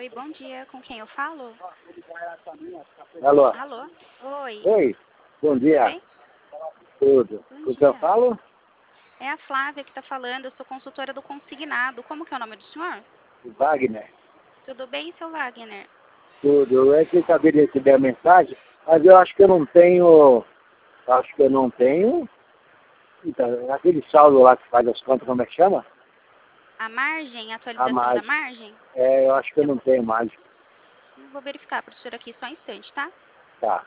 Oi, bom dia. Com quem eu falo? Alô? Alô? Oi. Oi, bom Tudo dia. bem? Tudo. Bom Com quem eu dia. falo? É a Flávia que está falando. Eu sou consultora do Consignado. Como que é o nome do senhor? Wagner. Tudo bem, seu Wagner? Tudo. É que eu acabei de receber a mensagem, mas eu acho que eu não tenho. Acho que eu não tenho. Então, aquele saldo lá que faz as contas, como é que chama? A margem, a A atualização da mais. margem? É, eu acho que eu não tenho mais. Vou verificar para o senhor aqui só um instante, tá? Tá.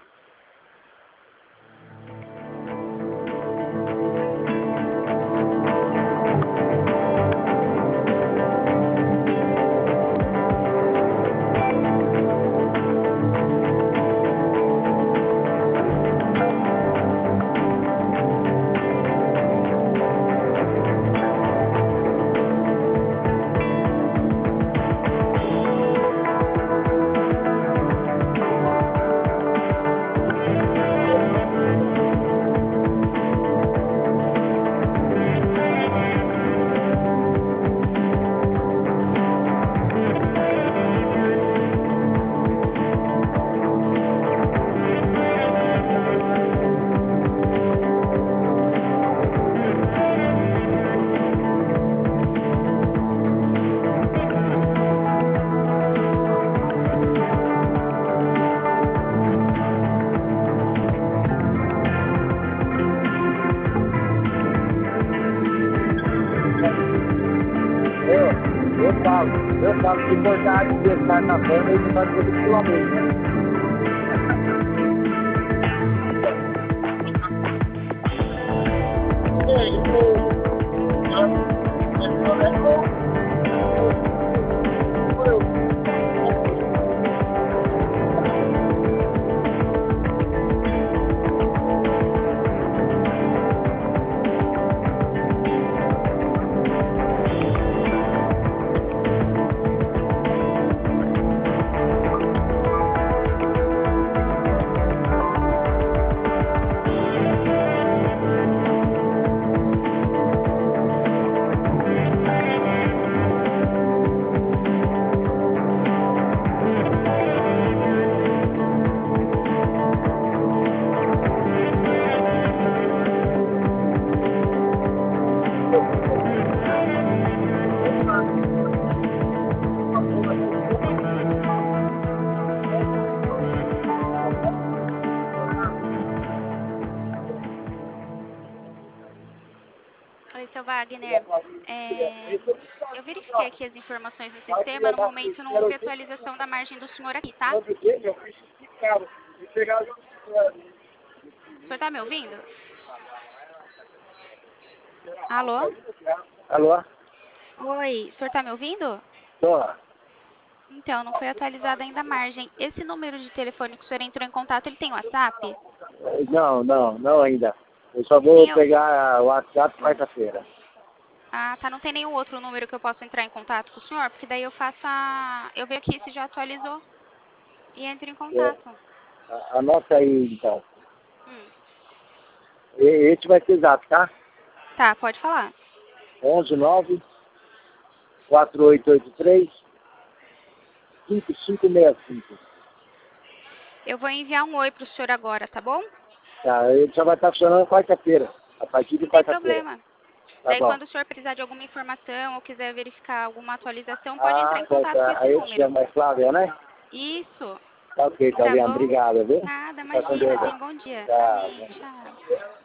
Eu falo, se cortar de estar na banda, ele vai poder pular mesmo, né? Oi, seu Wagner. Eu verifiquei aqui as informações no sistema. No momento não houve atualização da margem do senhor aqui, tá? O senhor está me ouvindo? Alô? Alô? Oi, o senhor está me ouvindo? Tô. Então, não foi atualizada ainda a margem. Esse número de telefone que o senhor entrou em contato, ele tem WhatsApp? Não ainda. Eu só vou Tem o... pegar o WhatsApp quarta-feira. Ah, tá. Não tem nenhum outro número que eu possa entrar em contato com o senhor? Porque daí eu faço a... Eu vejo aqui se já atualizou e entro em É, contato. anota aí, então. Hum. Esse vai ser exato, tá? Tá, pode falar. 11-9-4883-5565. Eu vou enviar um oi pro senhor agora, tá bom? Tá, ele só vai estar funcionando quarta-feira. A partir de Não tem quarta-feira. problema. Tá Daí, bom. quando o senhor precisar de alguma informação ou quiser verificar alguma atualização, pode entrar Ah, em tá, contato com tá. esse Aí eu te número. chamo mais Flávia, né? Isso. Tá ok, tá Tá vendo? bom? Obrigado, viu? Nada, Tá com imagina. Deus. Tenha um bom dia. Tá. Amém. Tchau.